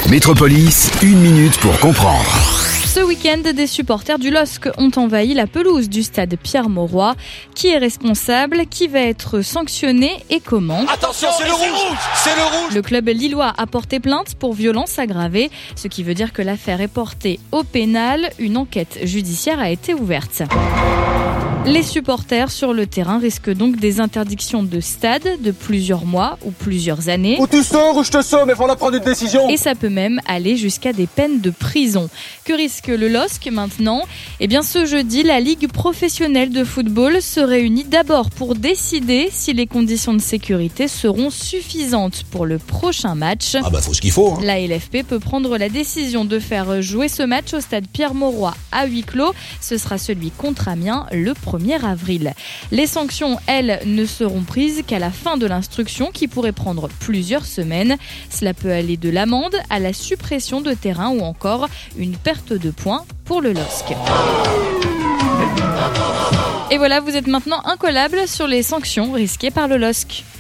Métropolis, 1 minute pour comprendre. Ce week-end, des supporters du LOSC ont envahi la pelouse du stade Pierre-Mauroy. Qui est responsable? Qui va être sanctionné et comment? Attention, c'est le rouge! C'est le rouge! Le club lillois a porté plainte pour violence aggravée, ce qui veut dire que l'affaire est portée au pénal. Une enquête judiciaire a été ouverte. Les supporters sur le terrain risquent donc des interdictions de stade de plusieurs mois ou plusieurs années. Ou tu sors ou je te sors, mais il faudra prendre une décision. Et ça peut même aller jusqu'à des peines de prison. Que risque le LOSC maintenant? Eh bien, ce jeudi, la Ligue professionnelle de football se réunit d'abord pour décider si les conditions de sécurité seront suffisantes pour le prochain match. Ah bah faut ce qu'il faut. La LFP peut prendre la décision de faire jouer ce match au stade Pierre-Mauroy à huis clos. Ce sera celui contre Amiens le 1er avril. Les sanctions, elles, ne seront prises qu'à la fin de l'instruction qui pourrait prendre plusieurs semaines. Cela peut aller de l'amende à la suppression de terrain ou encore une perte de points pour le LOSC. Et voilà, vous êtes maintenant incollable sur les sanctions risquées par le LOSC.